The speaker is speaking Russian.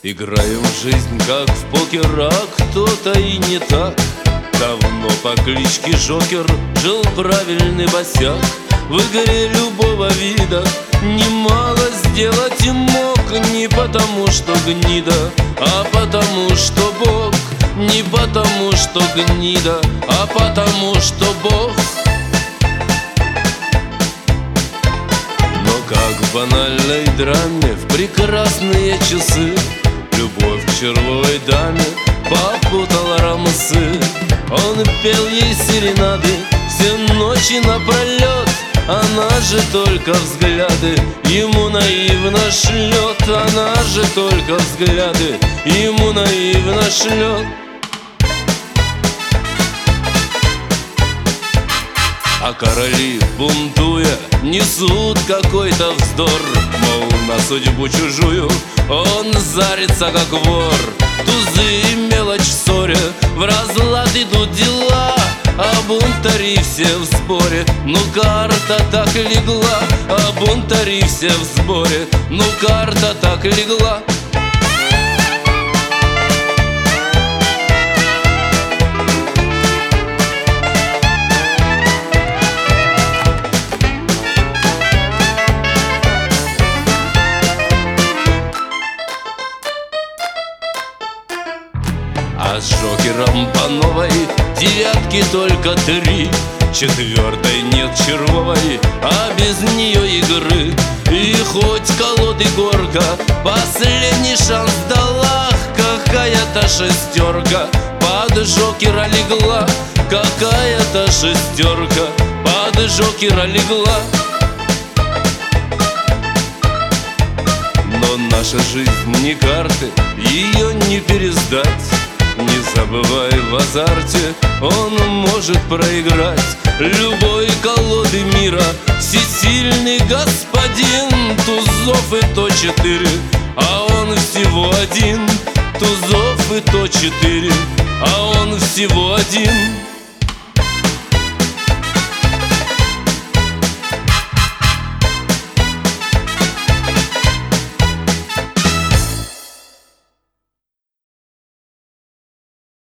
Играем в жизнь, как в покер, а кто-то и не так. Давно по кличке Жокер жил правильный босяк. В игре любого вида немало сделать мог. Не потому, что гнида, а потому, что Бог. Не потому, что гнида, а потому, что Бог. Но как в банальной драме в прекрасные часы любовь к червовой даме попутала рамсы. Он пел ей серенады все ночи напролет. Она же только взгляды ему наивно шлет. Она же только взгляды ему наивно шлет. А короли, бунтуя, несут какой-то вздор. Мол, на судьбу чужую он зарится, как вор. Тузы и мелочь в ссоре, в разлад идут дела. А бунтари все в сборе, ну карта так легла. А бунтари все в сборе, ну карта так легла. А с Жокером по новой девятки только 3. Четвертой нет червовой, а без нее игры. И хоть колоды горка, последний шанс дала. Какая-то шестерка под Жокера легла. Какая-то шестерка под Жокера легла. Но наша жизнь не карты, ее не пересдать. Не забывай, в азарте он может проиграть любой колоды мира. Всесильный господин, тузов и то 4, а он всего один. Тузов и то 4, а он всего один.